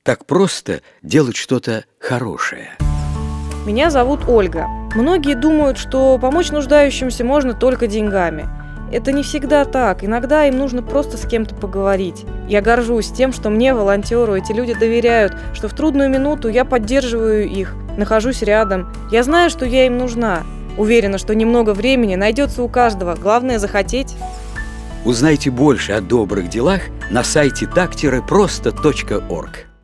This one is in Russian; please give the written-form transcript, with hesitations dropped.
Так просто делать что-то хорошее. Меня зовут Ольга. Многие думают, что помочь нуждающимся можно только деньгами. Это не всегда так. Иногда им нужно просто с кем-то поговорить. Я горжусь тем, что мне, волонтеру, эти люди доверяют, что в трудную минуту я поддерживаю их, нахожусь рядом. Я знаю, что я им нужна. Уверена, что немного времени найдется у каждого. Главное – захотеть. Узнайте больше о добрых делах на сайте так-просто.org.